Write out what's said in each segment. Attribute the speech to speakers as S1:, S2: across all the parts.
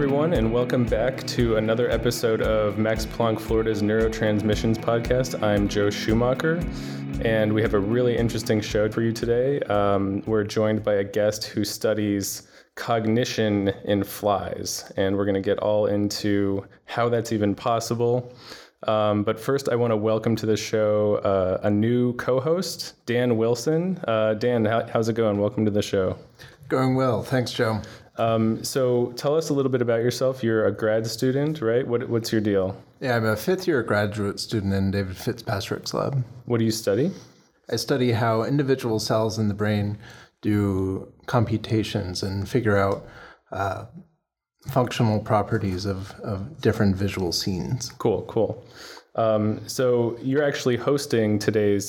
S1: everyone, and welcome back to another episode of Max Planck Florida's Neurotransmissions podcast. I'm Joe Schumacher, and we have a really interesting show for you today. We're joined by a guest who studies cognition in flies, and we're going to get all into how that's even possible. But first, I want to welcome to the show a new co-host, Dan Wilson. Dan, how's it going? Welcome to the show.
S2: Going well. Thanks, Joe.
S1: So tell us a little bit about yourself. You're a grad student, right? What's your deal?
S2: Yeah, I'm a fifth-year graduate student in David Fitzpatrick's lab.
S1: What do you study?
S2: I study how individual cells in the brain do computations and figure out functional properties of different visual scenes.
S1: Cool. So you're actually hosting today's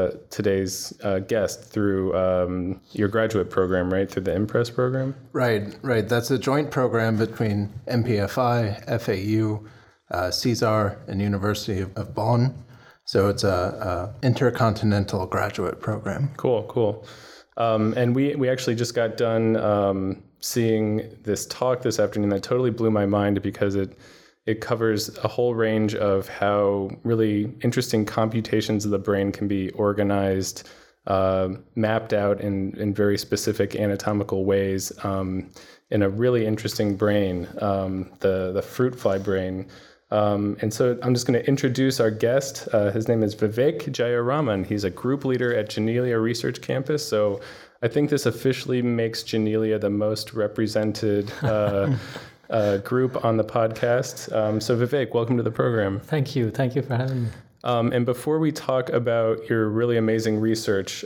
S1: guest through your graduate program, right? Through the Impress program?
S2: Right. That's a joint program between MPFI, FAU, CSAR, and University of Bonn. So it's a intercontinental graduate program.
S1: Cool. And we actually just got done seeing this talk this afternoon that totally blew my mind because it covers a whole range of how really interesting computations of the brain can be organized, mapped out in very specific anatomical ways in a really interesting brain, the fruit fly brain. And so I'm just going to introduce our guest. His name is Vivek Jayaraman. He's a group leader at Janelia Research Campus. So I think this officially makes Janelia the most represented group on the podcast. So Vivek, welcome to the program.
S3: Thank you for having me.
S1: And before we talk about your really amazing research,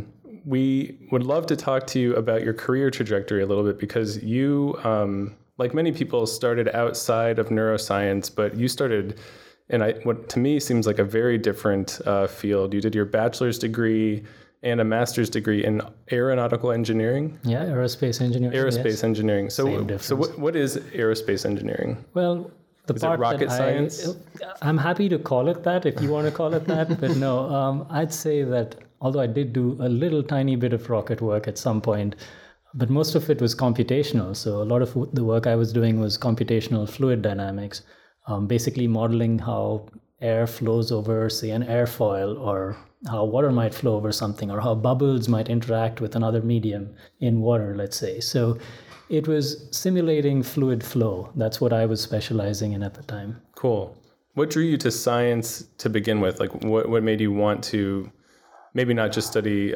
S1: we would love to talk to you about your career trajectory a little bit because you, like many people, started outside of neuroscience, but you started in what to me seems like a very different field. You did your bachelor's degree and a master's degree in aeronautical engineering.
S3: Yeah, aerospace engineering.
S1: Engineering. So what is aerospace engineering?
S3: Well,
S1: is it rocket science?
S3: I'm happy to call it that if you want to call it that. But no, I'd say that although I did do a little tiny bit of rocket work at some point, but most of it was computational. So a lot of the work I was doing was computational fluid dynamics, basically modeling how air flows over, say, an airfoil, or how water might flow over something, or how bubbles might interact with another medium in water, let's say. So it was simulating fluid flow. That's what I was specializing in at the time.
S1: Cool. What drew you to science to begin with? Like, what made you want to maybe not just study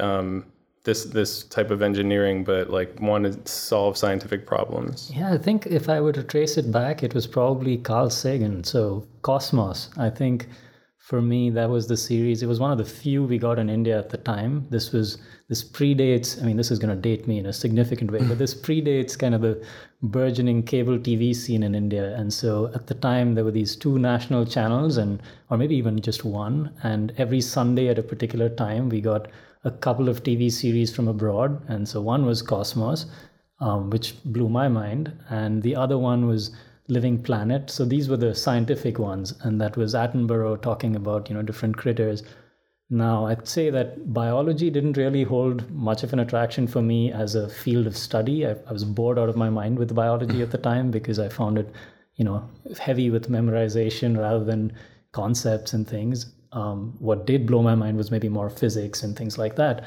S1: this type of engineering, but like want to solve scientific problems?
S3: Yeah, I think if I were to trace it back, it was probably Carl Sagan. So Cosmos, I think for me, that was the series. It was one of the few we got in India at the time. This predates, I mean, this is going to date me in a significant way, but this predates kind of the burgeoning cable TV scene in India. And so at the time, there were these two national channels, or maybe even just one. And every Sunday at a particular time, we got a couple of TV series from abroad. And so one was Cosmos, which blew my mind. And the other one was Living Planet. So these were the scientific ones. And that was Attenborough talking about, different critters. Now, I'd say that biology didn't really hold much of an attraction for me as a field of study. I was bored out of my mind with biology at the time because I found it, heavy with memorization rather than concepts and things. What did blow my mind was maybe more physics and things like that.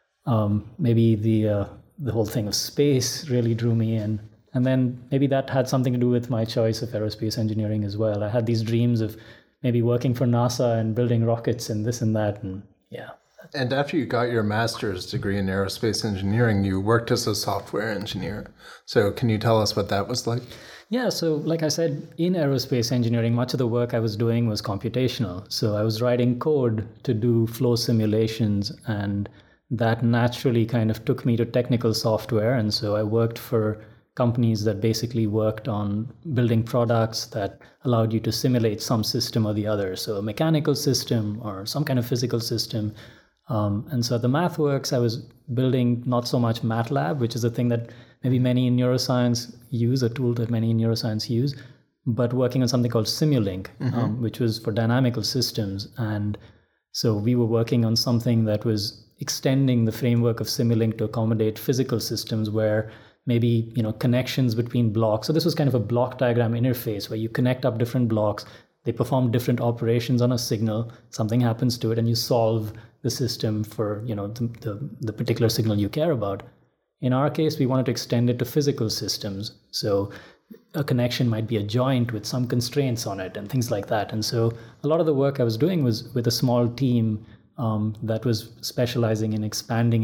S3: Maybe the whole thing of space really drew me in. And then maybe that had something to do with my choice of aerospace engineering as well. I had these dreams of maybe working for NASA and building rockets and this and that. And yeah.
S2: And after you got your master's degree in aerospace engineering, you worked as a software engineer. So can you tell us what that was like?
S3: Yeah, so like I said, in aerospace engineering, much of the work I was doing was computational. So I was writing code to do flow simulations, and that naturally kind of took me to technical software. And so I worked for companies that basically worked on building products that allowed you to simulate some system or the other. So a mechanical system or some kind of physical system. And so at the MathWorks, I was building not so much MATLAB, which is a thing that maybe many in neuroscience use, a tool that many in neuroscience use, but working on something called Simulink, which was for dynamical systems. And so we were working on something that was extending the framework of Simulink to accommodate physical systems where maybe, connections between blocks. So this was kind of a block diagram interface where you connect up different blocks, they perform different operations on a signal, something happens to it, and you solve the system for, the particular signal you care about. In our case, we wanted to extend it to physical systems. So a connection might be a joint with some constraints on it and things like that. And so a lot of the work I was doing was with a small team that was specializing in expanding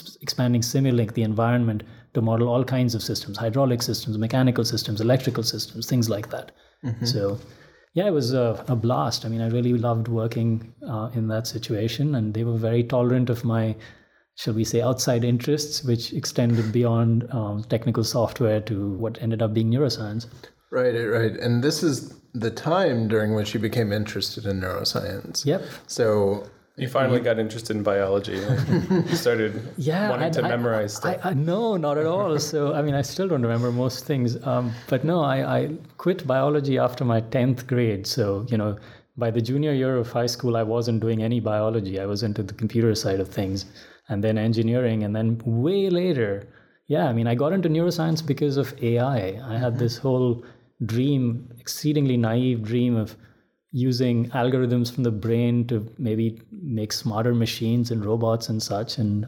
S3: Simulink, the environment, to model all kinds of systems, hydraulic systems, mechanical systems, electrical systems, things like that. Mm-hmm. So yeah, it was a blast. I mean, I really loved working in that situation, and they were very tolerant of my, shall we say, outside interests, which extended beyond technical software to what ended up being neuroscience.
S2: Right. And this is the time during which you became interested in neuroscience.
S3: Yep.
S2: So
S1: you finally got interested in biology. You started wanting to memorize stuff.
S3: No, not at all. So, I mean, I still don't remember most things. But no, I quit biology after my 10th grade. So, by the junior year of high school, I wasn't doing any biology. I was into the computer side of things, and then engineering. And then way later, I got into neuroscience because of AI. I had this whole dream, exceedingly naive dream of using algorithms from the brain to maybe make smarter machines and robots and such. And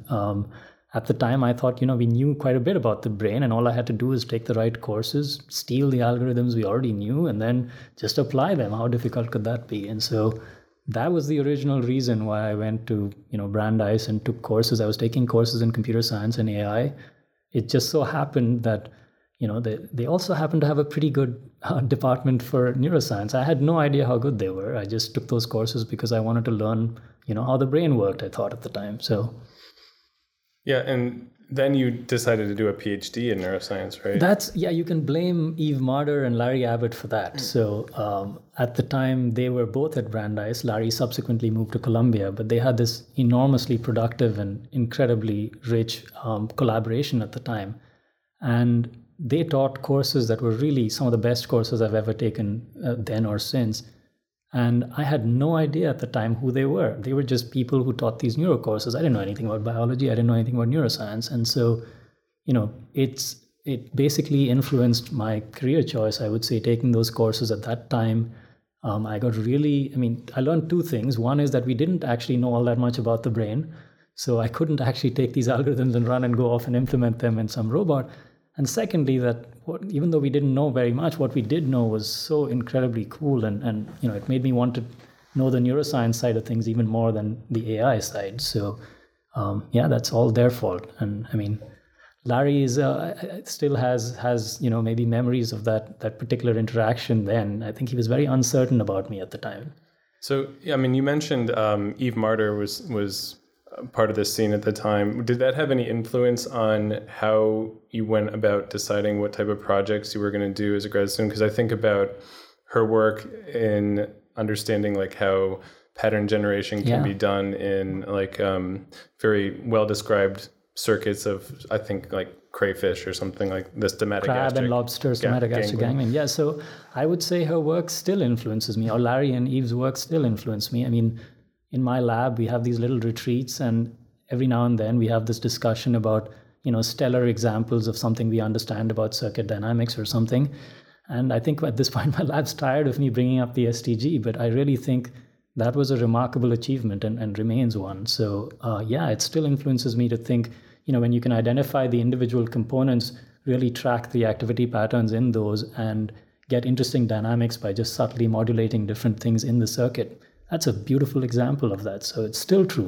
S3: at the time, I thought, we knew quite a bit about the brain, and all I had to do was take the right courses, steal the algorithms we already knew, and then just apply them. How difficult could that be? And so that was the original reason why I went to, Brandeis and took courses. I was taking courses in computer science and AI. It just so happened that they also happen to have a pretty good department for neuroscience. I had no idea how good they were. I just took those courses because I wanted to learn, how the brain worked, I thought at the time. So,
S1: yeah, and then you decided to do a PhD in neuroscience, right?
S3: You can blame Eve Marder and Larry Abbott for that. So at the time, they were both at Brandeis. Larry subsequently moved to Columbia, but they had this enormously productive and incredibly rich collaboration at the time. And they taught courses that were really some of the best courses I've ever taken then or since. And I had no idea at the time who they were. They were just people who taught these neuro courses. I didn't know anything about biology. I didn't know anything about neuroscience. And so, it basically influenced my career choice, I would say, taking those courses at that time. I learned two things. One is that we didn't actually know all that much about the brain. So I couldn't actually take these algorithms and run and go off and implement them in some robot. And secondly, that even though we didn't know very much, what we did know was so incredibly cool, and it made me want to know the neuroscience side of things even more than the AI side. So that's all their fault. And I mean, Larry is still has maybe memories of that particular interaction. Then I think he was very uncertain about me at the time.
S1: So you mentioned Eve Marder was part of this scene at the time. Did that have any influence on how you went about deciding what type of projects you were going to do as a grad student? Because I think about her work in understanding how pattern generation can be done in very well described circuits of, I think, crayfish or something like this,
S3: crab and lobster, stomatogastric ganglion. Yeah, so I would say her work still influences me, or Larry and Eve's work still influence me. I mean, in my lab, we have these little retreats, and every now and then we have this discussion about, stellar examples of something we understand about circuit dynamics or something. And I think at this point, my lab's tired of me bringing up the STG, but I really think that was a remarkable achievement and remains one. So it still influences me to think, when you can identify the individual components, really track the activity patterns in those and get interesting dynamics by just subtly modulating different things in the circuit. That's a beautiful example of that. So it's still true.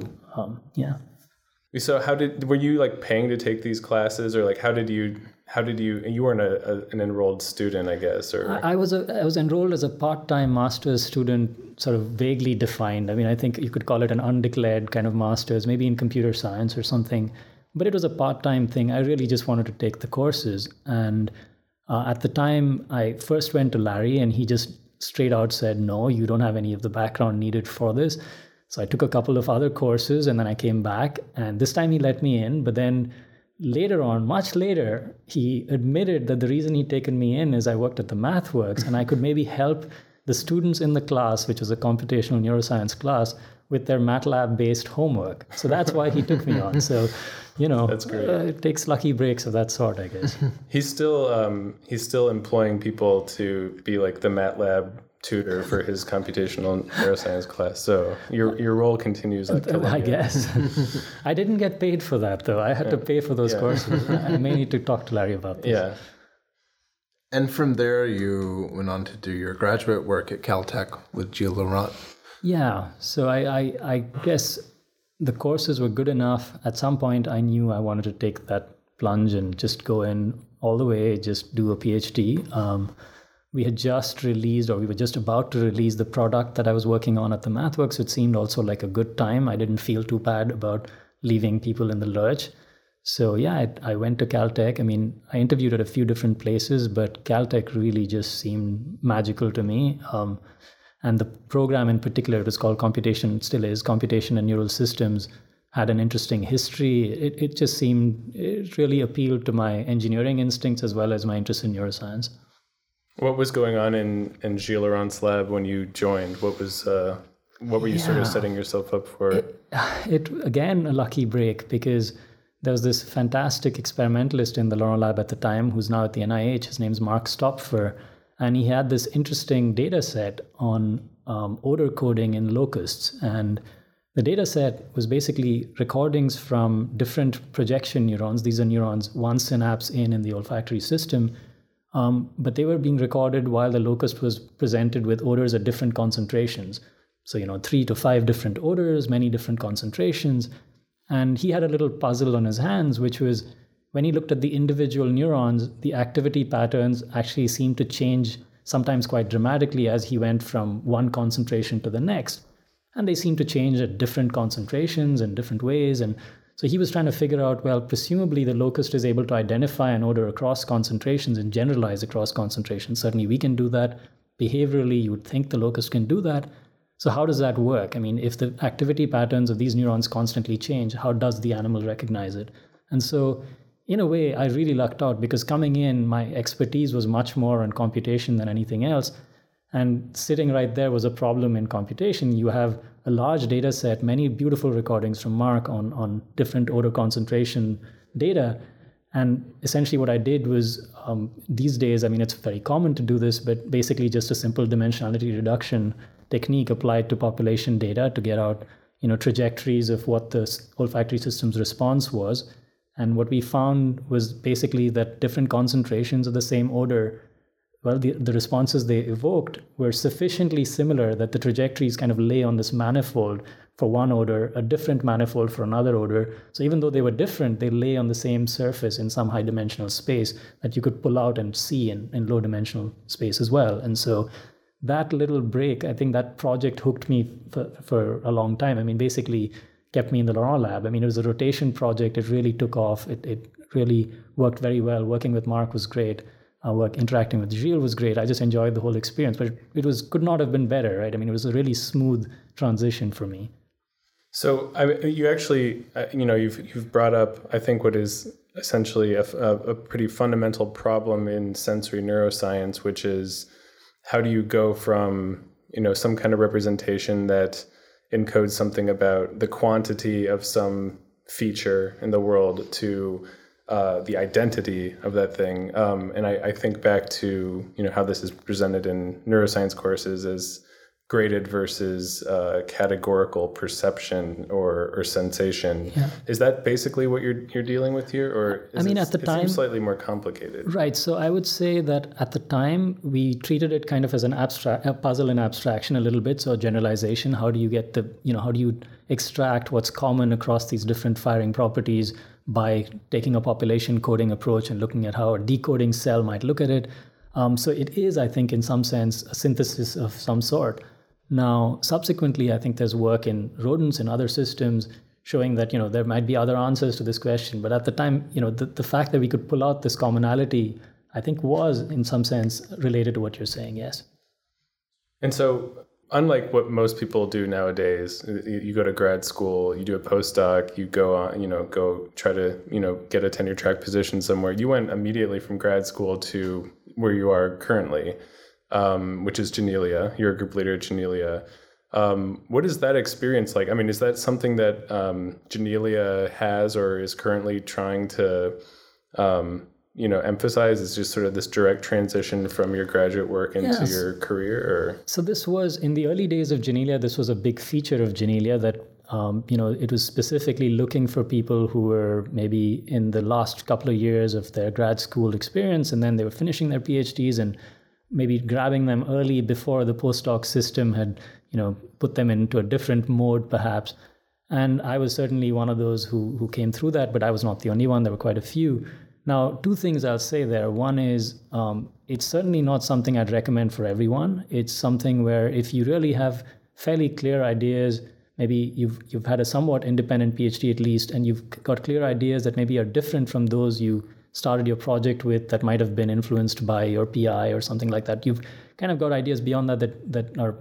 S1: So were you paying to take these classes, or how did you weren't an enrolled student, I guess, or?
S3: I was enrolled as a part-time master's student, sort of vaguely defined. I mean, I think you could call it an undeclared kind of master's, maybe in computer science or something, but it was a part-time thing. I really just wanted to take the courses. And at the time, I first went to Larry, and he just straight out said, no, you don't have any of the background needed for this. So I took a couple of other courses, and then I came back, and this time he let me in. But then later on, much later, he admitted that the reason he'd taken me in is I worked at the MathWorks, and I could maybe help the students in the class, which was a computational neuroscience class, with their MATLAB-based homework. So that's why he took me on. So,
S1: That's great.
S3: It takes lucky breaks of that sort, I guess.
S1: He's still employing people to be like the MATLAB tutor for his computational neuroscience class. So your role continues at Columbia.
S3: I guess. I didn't get paid for that, though. I had to pay for those courses. I may need to talk to Larry about this.
S1: Yeah.
S2: And from there, you went on to do your graduate work at Caltech with Gilles Laurent.
S3: Yeah. So I guess the courses were good enough. At some point, I knew I wanted to take that plunge and just go in all the way, just do a PhD. We had just released, or we were just about to release the product that I was working on at the MathWorks. It seemed also like a good time. I didn't feel too bad about leaving people in the lurch. So yeah, I went to Caltech. I mean, I interviewed at a few different places, but Caltech really just seemed magical to me. And the program in particular, it was called Computation, it still is, Computation and Neural Systems, had an interesting history. It really appealed to my engineering instincts as well as my interest in neuroscience.
S1: What was going on in Gilles Laurent's lab when you joined? What were you sort of setting yourself up for?
S3: It again, a lucky break, because there was this fantastic experimentalist in the Laurent lab at the time who's now at the NIH. His name's Mark Stopfer. And he had this interesting data set on odor coding in locusts. And the data set was basically recordings from different projection neurons. These are neurons one synapse in the olfactory system. But they were being recorded while the locust was presented with odors at different concentrations. So, 3 to 5 different odors, many different concentrations. And he had a little puzzle on his hands, which was when he looked at the individual neurons, the activity patterns actually seemed to change sometimes quite dramatically as he went from one concentration to the next. And they seemed to change at different concentrations in different ways. And so he was trying to figure out, well, presumably the locust is able to identify an odor across concentrations and generalize across concentrations. Certainly we can do that. Behaviorally, you would think the locust can do that. So how does that work? I mean, if the activity patterns of these neurons constantly change, how does the animal recognize it? And so in a way, I really lucked out, because coming in, my expertise was much more on computation than anything else. And sitting right there was a problem in computation. You have a large data set, many beautiful recordings from Mark on different odor concentration data. And essentially what I did was, these days, I mean, it's very common to do this, but basically just a simple dimensionality reduction technique applied to population data to get out, trajectories of what the olfactory system's response was. And what we found was basically that different concentrations of the same odor, well, the responses they evoked were sufficiently similar that the trajectories kind of lay on this manifold for one odor, a different manifold for another odor. So even though they were different, they lay on the same surface in some high dimensional space that you could pull out and see in low dimensional space as well. And so that little break, I think that project hooked me for a long time. I mean, basically kept me in the Laurent lab. I mean, it was a rotation project. It really took off. It really worked very well. Working with Mark was great. Interacting with Gilles was great. I just enjoyed the whole experience, but it could not have been better, right? I mean, it was a really smooth transition for me.
S1: So you actually, you've brought up, I think, what is essentially a pretty fundamental problem in sensory neuroscience, which is how do you go from, some kind of representation that encodes something about the quantity of some feature in the world to the identity of that thing. And I think back to, how this is presented in neuroscience courses as graded versus categorical perception or sensation. Yeah. Is that basically what you're dealing with here, or
S3: at the time,
S1: it seems slightly more complicated?
S3: Right. So I would say that at the time we treated it kind of as a puzzle in abstraction a little bit. So generalization. How do you get how do you extract what's common across these different firing properties by taking a population coding approach and looking at how a decoding cell might look at it? So it is, I think, in some sense, a synthesis of some sort. Now, subsequently, I think there's work in rodents and other systems showing that, there might be other answers to this question. But at the time, the fact that we could pull out this commonality, I think was in some sense related to what you're saying, yes.
S1: And so unlike what most people do nowadays, you go to grad school, you do a postdoc, you go on, go try to, get a tenure track position somewhere. You went immediately from grad school to where you are currently. which is Janelia. You're a group leader at Janelia. What is that experience like? I mean, is that something that Janelia has or is currently trying to, emphasize? Is just sort of this direct transition from your graduate work into your career? Or?
S3: So this was, in the early days of Janelia, this was a big feature of Janelia that, it was specifically looking for people who were maybe in the last couple of years of their grad school experience, and then they were finishing their PhDs and maybe grabbing them early before the postdoc system had, put them into a different mode perhaps. And I was certainly one of those who came through that, but I was not the only one. There were quite a few. Now, two things I'll say there. One is it's certainly not something I'd recommend for everyone. It's something where if you really have fairly clear ideas, maybe you've had a somewhat independent PhD at least, and you've got clear ideas that maybe are different from those you started your project with that might have been influenced by your PI or something like that. You've kind of got ideas beyond that are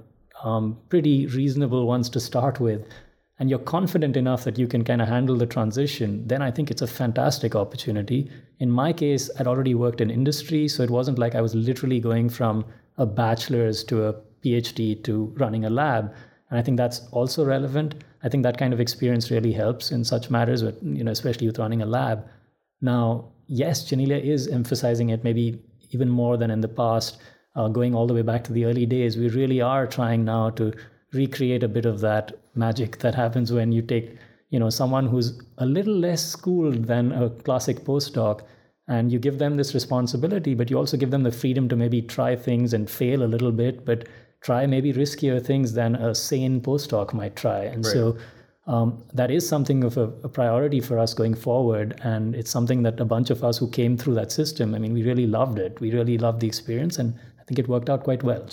S3: pretty reasonable ones to start with, and you're confident enough that you can kind of handle the transition, then I think it's a fantastic opportunity. In my case, I'd already worked in industry, so it wasn't like I was literally going from a bachelor's to a PhD to running a lab. And I think that's also relevant. I think that kind of experience really helps in such matters, but, especially with running a lab. Now, yes, Janelia is emphasizing it maybe even more than in the past, going all the way back to the early days. We really are trying now to recreate a bit of that magic that happens when you take, someone who's a little less schooled than a classic postdoc, and you give them this responsibility, but you also give them the freedom to maybe try things and fail a little bit, but try maybe riskier things than a sane postdoc might try. And right. So that is something of a priority for us going forward. And it's something that a bunch of us who came through that system, we really loved it. We really loved the experience, and I think it worked out quite well.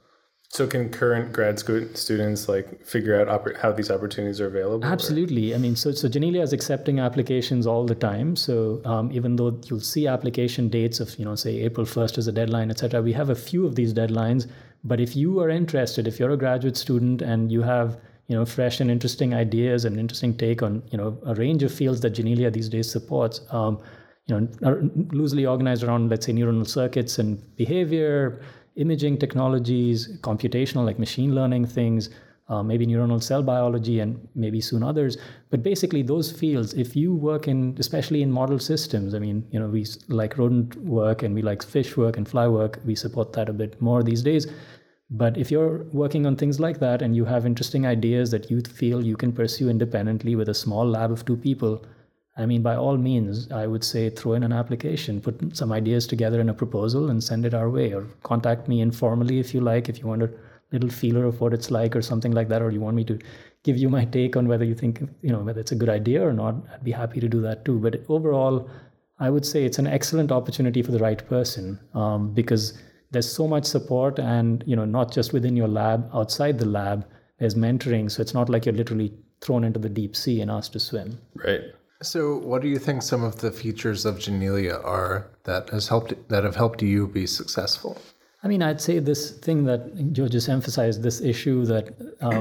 S1: So can current grad students figure out how these opportunities are available?
S3: Absolutely. Or? So Janelia is accepting applications all the time. So even though you'll see application dates of, say April 1st is a deadline, etc., we have a few of these deadlines. But if you are interested, if you're a graduate student and you have, fresh and interesting ideas and interesting take on, a range of fields that Janelia these days supports, are loosely organized around, let's say, neuronal circuits and behavior, imaging technologies, computational like machine learning things, maybe neuronal cell biology, and maybe soon others. But basically those fields, if you work especially in model systems, we like rodent work and we like fish work and fly work, we support that a bit more these days. But if you're working on things like that and you have interesting ideas that you feel you can pursue independently with a small lab of 2 people, by all means, I would say throw in an application, put some ideas together in a proposal and send it our way, or contact me informally if you like, if you want a little feeler of what it's like or something like that, or you want me to give you my take on whether you think, whether it's a good idea or not. I'd be happy to do that too. But overall, I would say it's an excellent opportunity for the right person, because there's so much support, and, not just within your lab, outside the lab, there's mentoring. So it's not like you're literally thrown into the deep sea and asked to swim.
S1: Right.
S2: So what do you think some of the features of Janelia are that have helped you be successful?
S3: I'd say this thing that Joe just emphasized, this issue that,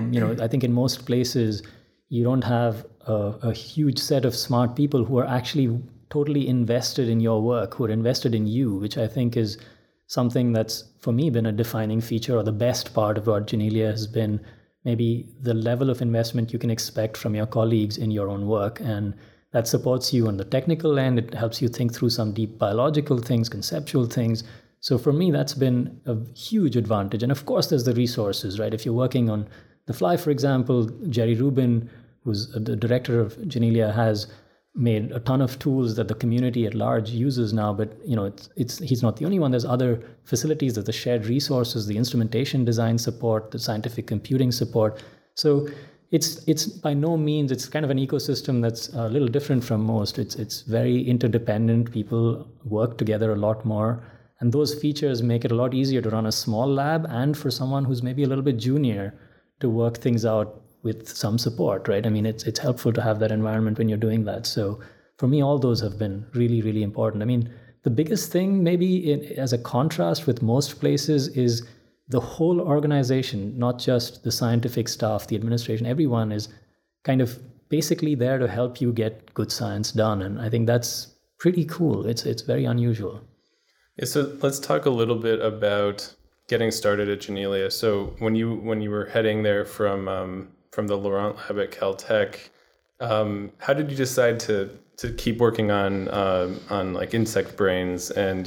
S3: I think in most places, you don't have a huge set of smart people who are actually totally invested in your work, who are invested in you, which I think is something that's, for me, been a defining feature, or the best part of what Janelia has been, maybe the level of investment you can expect from your colleagues in your own work. And that supports you on the technical end. It helps you think through some deep biological things, conceptual things. So for me, that's been a huge advantage. And of course, there's the resources, right? If you're working on the fly, for example, Jerry Rubin, who's the director of Janelia, has made a ton of tools that the community at large uses now. But he's not the only one. There's other facilities, there's the shared resources, the instrumentation design support, the scientific computing support. So it's by no means, it's kind of an ecosystem that's a little different from most. It's very interdependent. People work together a lot more. And those features make it a lot easier to run a small lab, and for someone who's maybe a little bit junior to work things out with some support, right? It's helpful to have that environment when you're doing that. So for me, all those have been really, really important. The biggest thing maybe as a contrast with most places is the whole organization, not just the scientific staff, the administration, everyone is kind of basically there to help you get good science done. And I think that's pretty cool. It's very unusual.
S1: Yeah, so let's talk a little bit about getting started at Janelia. So when you were heading there from the Laurent lab at Caltech, how did you decide to keep working on like insect brains, and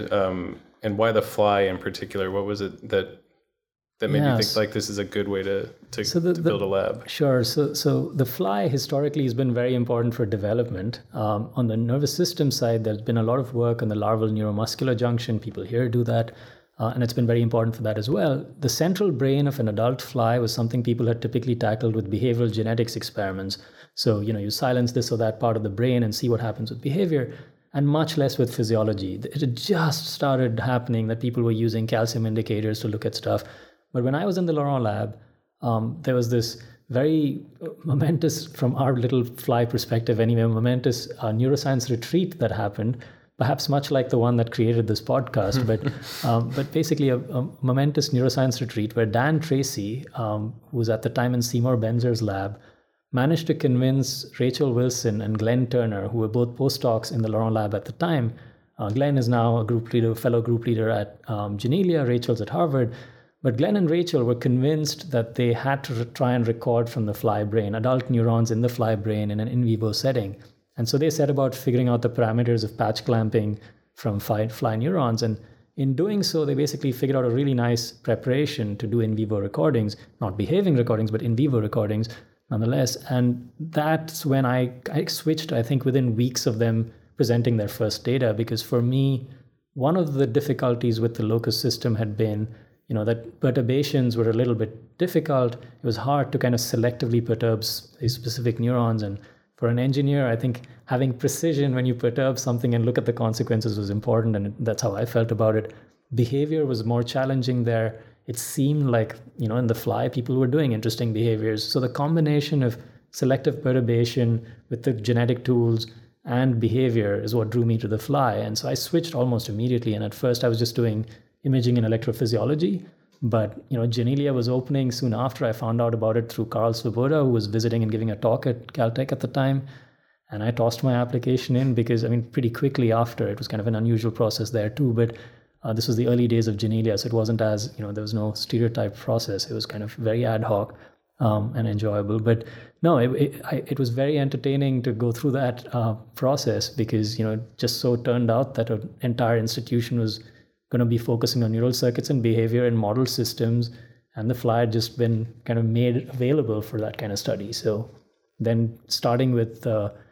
S1: why the fly in particular? What was it that made you think like this is a good way to build a lab?
S3: Sure. So the fly historically has been very important for development. On the nervous system side, there's been a lot of work on the larval neuromuscular junction. People here do that. And it's been very important for that as well. The central brain of an adult fly was something people had typically tackled with behavioral genetics experiments. So, you silence this or that part of the brain and see what happens with behavior, and much less with physiology. It had just started happening that people were using calcium indicators to look at stuff. But when I was in the Laurent lab, there was this very momentous, from our little fly perspective anyway, momentous neuroscience retreat that happened, perhaps much like the one that created this podcast, but basically a momentous neuroscience retreat where Dan Tracy, who was at the time in Seymour Benzer's lab, managed to convince Rachel Wilson and Glenn Turner, who were both postdocs in the Laurent lab at the time. Glenn is now a fellow group leader at Janelia, Rachel's at Harvard. But Glenn and Rachel were convinced that they had to try and record from the fly brain, adult neurons in the fly brain in an in vivo setting. And so they set about figuring out the parameters of patch clamping from fly neurons. And in doing so, they basically figured out a really nice preparation to do in vivo recordings, not behaving recordings, but in vivo recordings nonetheless. And that's when I switched, I think, within weeks of them presenting their first data, because for me, one of the difficulties with the locus system had been, that perturbations were a little bit difficult. It was hard to kind of selectively perturb specific neurons. And for an engineer, I think having precision when you perturb something and look at the consequences was important. And that's how I felt about it. Behavior was more challenging there. It seemed like, in the fly, people were doing interesting behaviors. So the combination of selective perturbation with the genetic tools and behavior is what drew me to the fly. And so I switched almost immediately. And at first I was just doing imaging and electrophysiology. But, Janelia was opening soon after. I found out about it through Karl Svoboda, who was visiting and giving a talk at Caltech at the time. And I tossed my application in because, pretty quickly after, it was kind of an unusual process there too. But this was the early days of Janelia, so it wasn't as, there was no stereotype process. It was kind of very ad hoc and enjoyable. But no, it was very entertaining to go through that process because, just so turned out that an entire institution was going to be focusing on neural circuits and behavior and model systems, and the fly had just been kind of made available for that kind of study. So then starting with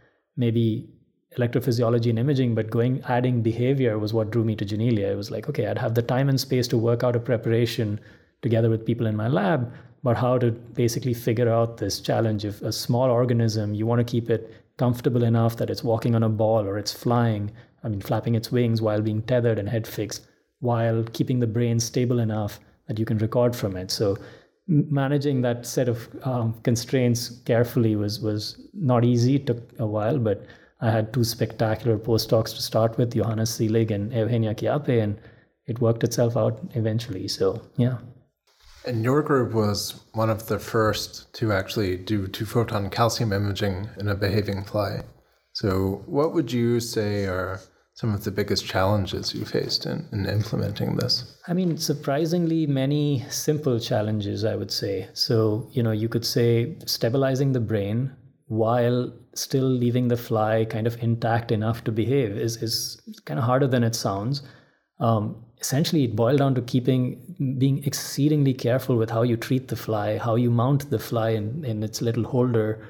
S3: maybe electrophysiology and imaging, but adding behavior was what drew me to Janelia. It was like, okay, I'd have the time and space to work out a preparation together with people in my lab about how to basically figure out this challenge of a small organism. You want to keep it comfortable enough that it's walking on a ball or it's flying, flapping its wings while being tethered and head fixed, while keeping the brain stable enough that you can record from it. So managing that set of constraints carefully was not easy. It took a while, but I had two spectacular postdocs to start with, Johannes Seelig and Eugenia Chiappe, and it worked itself out eventually. So, yeah.
S2: And your group was one of the first to actually do 2-photon calcium imaging in a behaving fly. So what would you say are some of the biggest challenges you faced in implementing this?
S3: Surprisingly many simple challenges, I would say. So, you could say stabilizing the brain while still leaving the fly kind of intact enough to behave is kind of harder than it sounds. Essentially, it boiled down to being exceedingly careful with how you treat the fly, how you mount the fly in its little holder.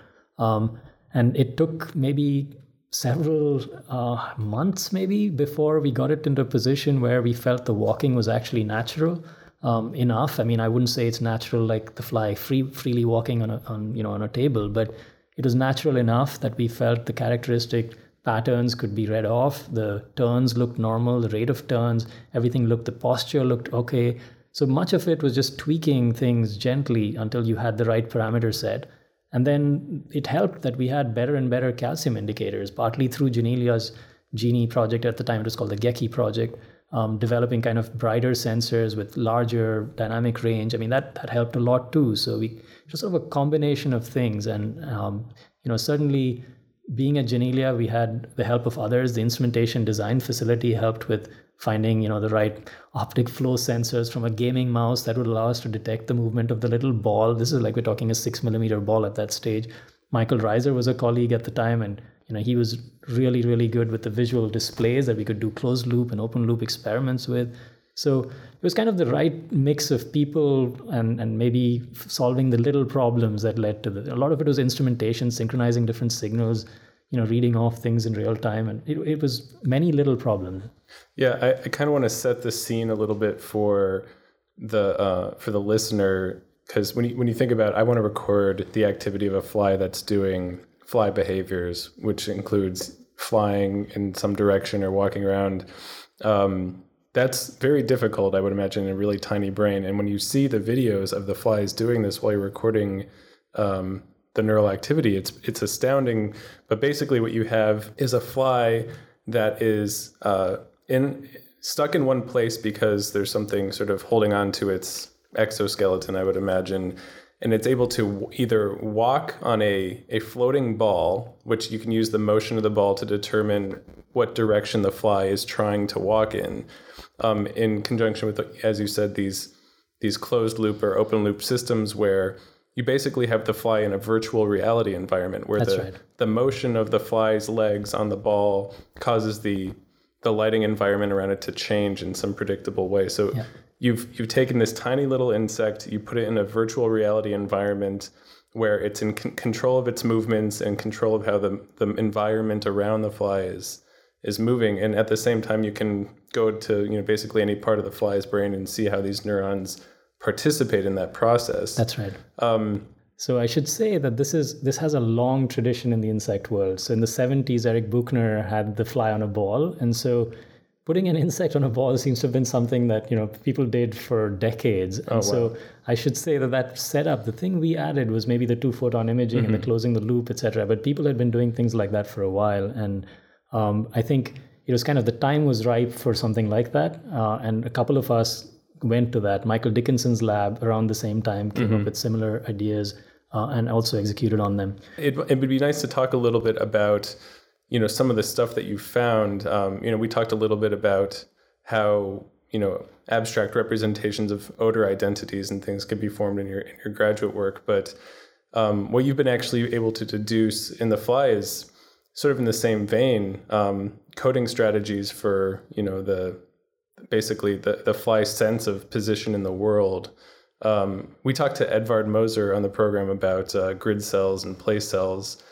S3: And it took maybe several months maybe before we got it into a position where we felt the walking was actually natural enough. I wouldn't say it's natural like the fly freely walking on a table, but it was natural enough that we felt the characteristic patterns could be read off. The turns looked normal, the rate of turns, everything the posture looked okay. So much of it was just tweaking things gently until you had the right parameter set. And then it helped that we had better and better calcium indicators, partly through Janelia's Genie project at the time. It was called the Geki project, developing kind of brighter sensors with larger dynamic range. That helped a lot too. So it was sort of a combination of things. And, certainly being at Janelia, we had the help of others. The instrumentation design facility helped with finding, the right optic flow sensors from a gaming mouse that would allow us to detect the movement of the little ball. This is like we're talking a 6mm ball at that stage. Michael Reiser was a colleague at the time, and he was really, really good with the visual displays that we could do closed loop and open loop experiments with. So it was kind of the right mix of people and maybe solving the little problems that led to a lot of it was instrumentation, synchronizing different signals, reading off things in real time. And it was many little problems.
S1: Yeah, I kind of want to set the scene a little bit for the listener, because when you think about, I want to record the activity of a fly that's doing fly behaviors, which includes flying in some direction or walking around. That's very difficult, I would imagine, in a really tiny brain. And when you see the videos of the flies doing this while you're recording the neural activity, it's astounding. But basically what you have is a fly that is stuck in one place because there's something sort of holding on to its exoskeleton, I would imagine. And it's able to either walk on a floating ball, which you can use the motion of the ball to determine what direction the fly is trying to walk in conjunction with, as you said, these closed loop or open loop systems where you basically have the fly in a virtual reality environment where the motion of the fly's legs on the ball causes the lighting environment around it to change in some predictable way. So you've taken this tiny little insect, you put it in a virtual reality environment where it's in control of its movements and control of how the environment around the fly is moving. And at the same time, you can go to basically any part of the fly's brain and see how these neurons participate in that process.
S3: That's right. So I should say that this has a long tradition in the insect world. So in the 70s, Eric Buchner had the fly on a ball. And so putting an insect on a ball seems to have been something that people did for decades. And so I should say that setup, the thing we added was maybe the 2-photon imaging and the closing the loop, etc. But people had been doing things like that for a while. And I think it was kind of the time was ripe for something like that. And a couple of us went to that. Michael Dickinson's lab around the same time came up with similar ideas and also executed on them.
S1: It would be nice to talk a little bit about, some of the stuff that you found. We talked a little bit about how, abstract representations of odor identities and things could be formed in your graduate work. But what you've been actually able to deduce in the fly is sort of in the same vein, coding strategies for, basically the fly's sense of position in the world. We talked to Edvard Moser on the program about grid cells and place cells.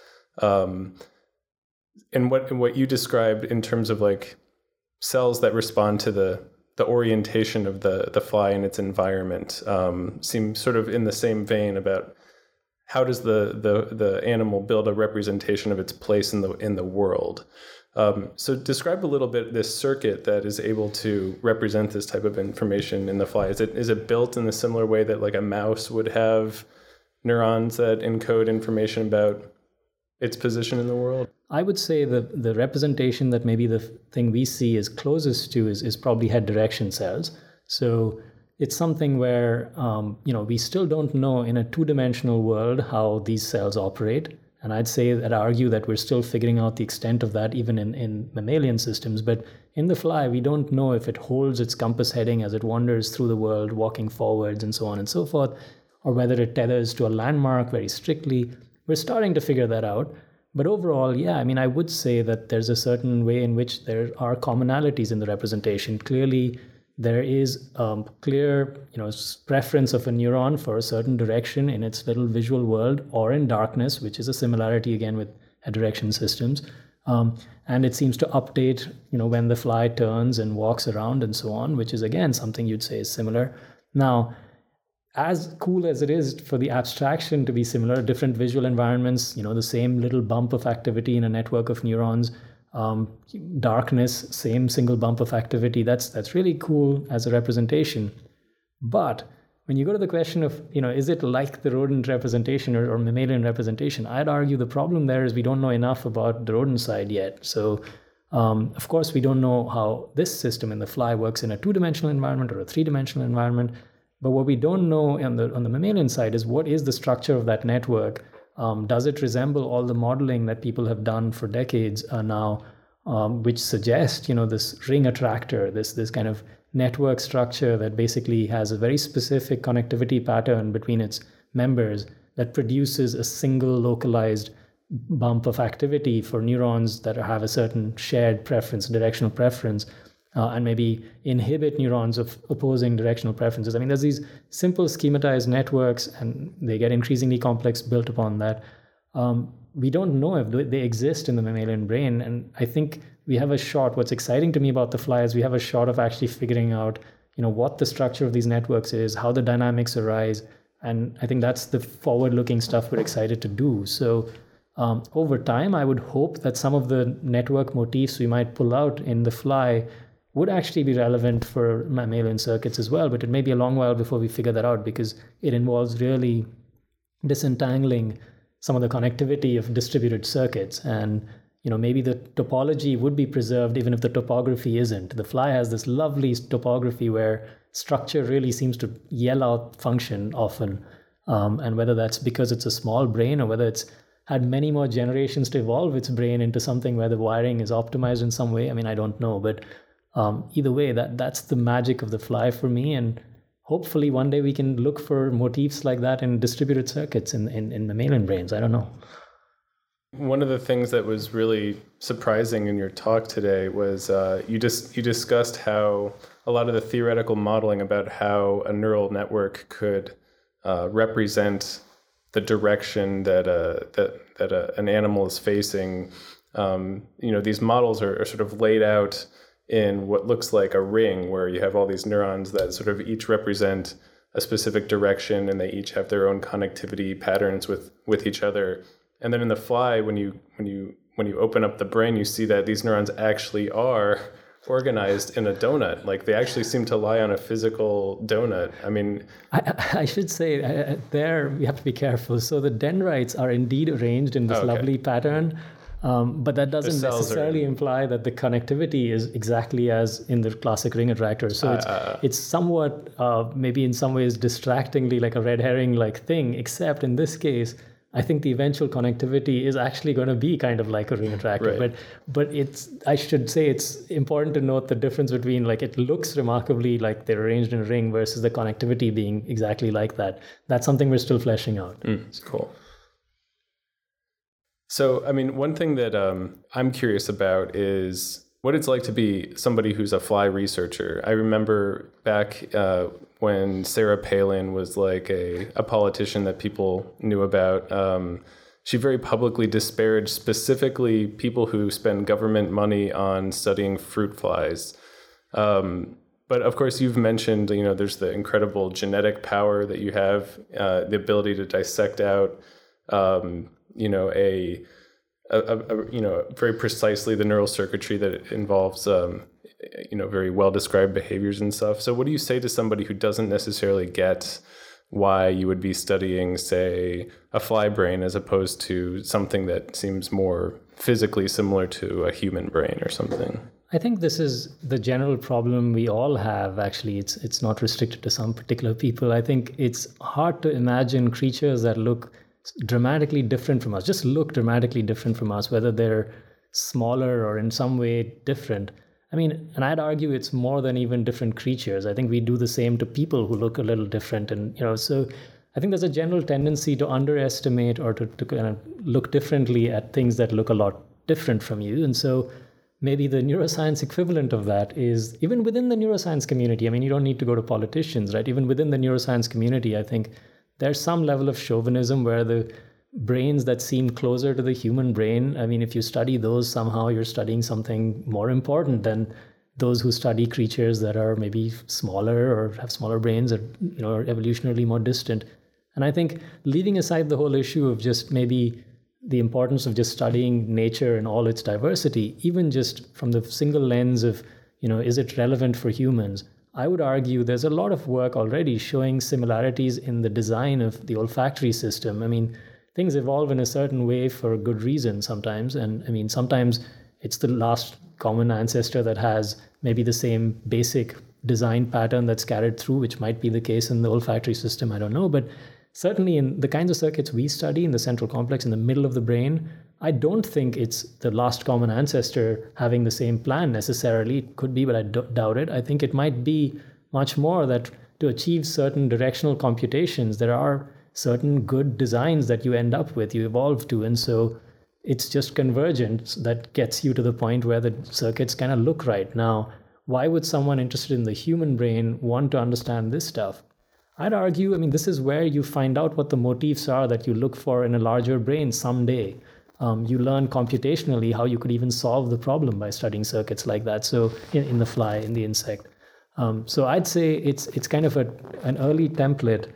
S1: And what you described in terms of like cells that respond to the orientation of the fly and its environment seem sort of in the same vein about how does the animal build a representation of its place in the world. So describe a little bit this circuit that is able to represent this type of information in the fly. Is it built in a similar way that like a mouse would have neurons that encode information about its position in the world?
S3: I would say the representation that maybe the thing we see is closest to is probably head direction cells. So it's something where we still don't know in a two-dimensional world how these cells operate. And I'd argue that we're still figuring out the extent of that even in mammalian systems. But in the fly, we don't know if it holds its compass heading as it wanders through the world, walking forwards and so on and so forth, or whether it tethers to a landmark very strictly. We're starting to figure that out. But overall, I would say that there's a certain way in which there are commonalities in the representation. Clearly, there is clear, preference of a neuron for a certain direction in its little visual world or in darkness, which is a similarity again with head direction systems. And it seems to update, when the fly turns and walks around and so on, which is again something you'd say is similar. Now, as cool as it is for the abstraction to be similar, different visual environments, the same little bump of activity in a network of neurons, darkness, same single bump of activity, that's really cool as a representation. But when you go to the question of, is it like the rodent representation or mammalian representation, I'd argue the problem there is we don't know enough about the rodent side yet. So, of course, we don't know how this system in the fly works in a two-dimensional environment or a three-dimensional environment. But what we don't know on the mammalian side is what is the structure of that network Does it resemble all the modeling that people have done for decades now, which suggest, this ring attractor, this kind of network structure that basically has a very specific connectivity pattern between its members that produces a single localized bump of activity for neurons that have a certain shared preference, directional preference, and maybe inhibit neurons of opposing directional preferences. I mean, there's these simple schematized networks, and they get increasingly complex built upon that. We don't know if they exist in the mammalian brain, and I think we have a shot. What's exciting to me about the fly is we have a shot of actually figuring out, what the structure of these networks is, how the dynamics arise, and I think that's the forward-looking stuff we're excited to do. So over time, I would hope that some of the network motifs we might pull out in the fly would actually be relevant for mammalian circuits as well, but it may be a long while before we figure that out, because it involves really disentangling some of the connectivity of distributed circuits. And maybe the topology would be preserved even if the topography isn't. The fly has this lovely topography where structure really seems to yell out function often, and whether that's because it's a small brain or whether it's had many more generations to evolve its brain into something where the wiring is optimized in some way. I mean, I don't know, but either way, that's the magic of the fly for me. And hopefully one day we can look for motifs like that in distributed circuits in mammalian brains. I don't know.
S1: One of the things that was really surprising in your talk today was you discussed how a lot of the theoretical modeling about how a neural network could represent the direction that an animal is facing. These models are sort of laid out in what looks like a ring, where you have all these neurons that sort of each represent a specific direction, and they each have their own connectivity patterns with each other. And then in the fly, when you open up the brain, you see that these neurons actually are organized in a donut. Like, they actually seem to lie on a physical donut. I mean,
S3: I should say there we have to be careful. So the dendrites are indeed arranged in this lovely pattern, but that doesn't necessarily imply that the connectivity is exactly as in the classic ring attractor. So it's somewhat maybe in some ways distractingly like a red herring like thing, except in this case I think the eventual connectivity is actually going to be kind of like a ring attractor.
S1: Right.
S3: But I should say it's important to note the difference between, like, it looks remarkably like they're arranged in a ring versus the connectivity being exactly like that. That's something we're still fleshing out.
S1: Cool. So, I mean, one thing that I'm curious about is what it's like to be somebody who's a fly researcher. I remember back when Sarah Palin was like a politician that people knew about, she very publicly disparaged specifically people who spend government money on studying fruit flies. But of course, you've mentioned, there's the incredible genetic power that you have, the ability to dissect out, very precisely the neural circuitry that involves, very well-described behaviors and stuff. So what do you say to somebody who doesn't necessarily get why you would be studying, say, a fly brain as opposed to something that seems more physically similar to a human brain or something?
S3: I think this is the general problem we all have, actually. It's not restricted to some particular people. I think it's hard to imagine creatures that look dramatically different from us, just look dramatically different from us, whether they're smaller or in some way different. I mean, and I'd argue it's more than even different creatures. I think we do the same to people who look a little different. And, so I think there's a general tendency to underestimate or to kind of look differently at things that look a lot different from you. And so maybe the neuroscience equivalent of that is even within the neuroscience community. I mean, you don't need to go to politicians, right? Even within the neuroscience community, I think there's some level of chauvinism where the brains that seem closer to the human brain, I mean, if you study those, somehow you're studying something more important than those who study creatures that are maybe smaller or have smaller brains or, are evolutionarily more distant. And I think leaving aside the whole issue of just maybe the importance of just studying nature and all its diversity, even just from the single lens of, is it relevant for humans? I would argue there's a lot of work already showing similarities in the design of the olfactory system. I mean, things evolve in a certain way for good reason sometimes. And I mean, sometimes it's the last common ancestor that has maybe the same basic design pattern that's carried through, which might be the case in the olfactory system. I don't know. But certainly in the kinds of circuits we study in the central complex in the middle of the brain, I don't think it's the last common ancestor having the same plan necessarily. It could be, but I doubt it. I think it might be much more that to achieve certain directional computations, there are certain good designs that you end up with, you evolve to. And so it's just convergence that gets you to the point where the circuits kind of look right. Now, why would someone interested in the human brain want to understand this stuff? I'd argue, this is where you find out what the motifs are that you look for in a larger brain someday. You learn computationally how you could even solve the problem by studying circuits like that. So in the fly, in the insect. So I'd say it's kind of an early template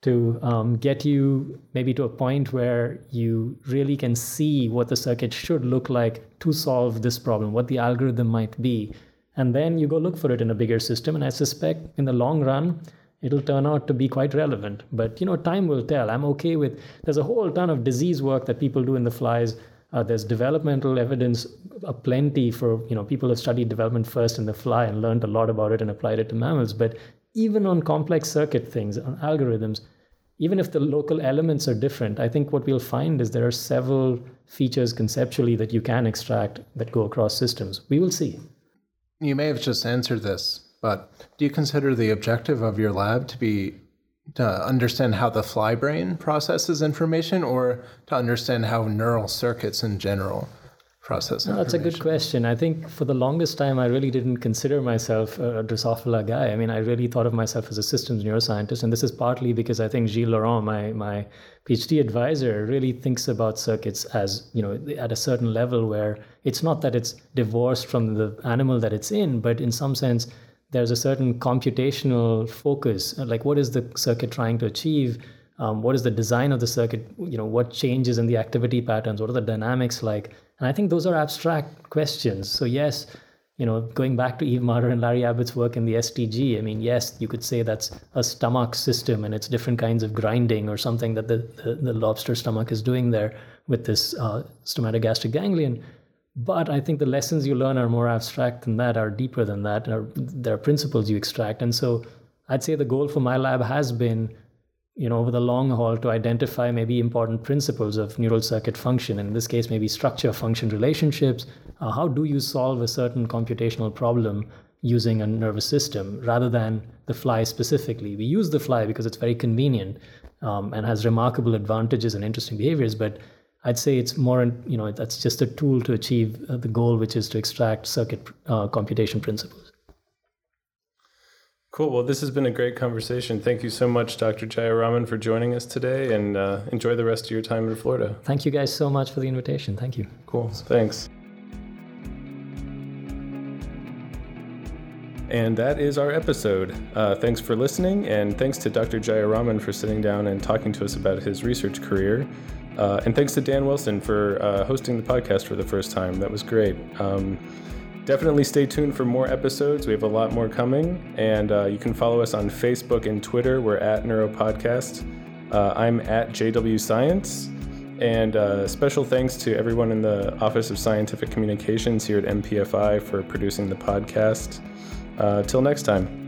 S3: to get you maybe to a point where you really can see what the circuit should look like to solve this problem, what the algorithm might be. And then you go look for it in a bigger system. And I suspect in the long run, it'll turn out to be quite relevant. But, time will tell. I'm okay with, there's a whole ton of disease work that people do in the flies. There's developmental evidence aplenty for, people have studied development first in the fly and learned a lot about it and applied it to mammals. But even on complex circuit things, on algorithms, even if the local elements are different, I think what we'll find is there are several features conceptually that you can extract that go across systems. We will see.
S2: You may have just answered this, but do you consider the objective of your lab to be to understand how the fly brain processes information, or to understand how neural circuits in general process information?
S3: That's a good question. I think for the longest time, I really didn't consider myself a Drosophila guy. I really thought of myself as a systems neuroscientist, and this is partly because I think Gilles Laurent, my PhD advisor, really thinks about circuits as, at a certain level where it's not that it's divorced from the animal that it's in, but in some sense, there's a certain computational focus, like what is the circuit trying to achieve? What is the design of the circuit? What changes in the activity patterns? What are the dynamics like? And I think those are abstract questions. So yes, going back to Eve Marder and Larry Abbott's work in the STG, yes, you could say that's a stomach system and it's different kinds of grinding or something that the lobster stomach is doing there with this stomatogastric ganglion. But I think the lessons you learn are more abstract than that, are deeper than that. There are principles you extract. And so I'd say the goal for my lab has been, over the long haul, to identify maybe important principles of neural circuit function. In this case, maybe structure-function relationships. How do you solve a certain computational problem using a nervous system rather than the fly specifically? We use the fly because it's very convenient and has remarkable advantages and interesting behaviors, but I'd say it's more, that's just a tool to achieve the goal, which is to extract circuit computation principles.
S1: Cool. Well, this has been a great conversation. Thank you so much, Dr. Jayaraman, for joining us today, and enjoy the rest of your time in Florida.
S3: Thank you guys so much for the invitation. Thank you.
S1: Cool. Thanks. And that is our episode. Thanks for listening, and thanks to Dr. Jayaraman for sitting down and talking to us about his research career. And thanks to Dan Wilson for hosting the podcast for the first time. That was great. Definitely stay tuned for more episodes. We have a lot more coming. And you can follow us on Facebook and Twitter. We're at Neuropodcast. I'm at JW Science. And special thanks to everyone in the Office of Scientific Communications here at MPFI for producing the podcast. Till next time.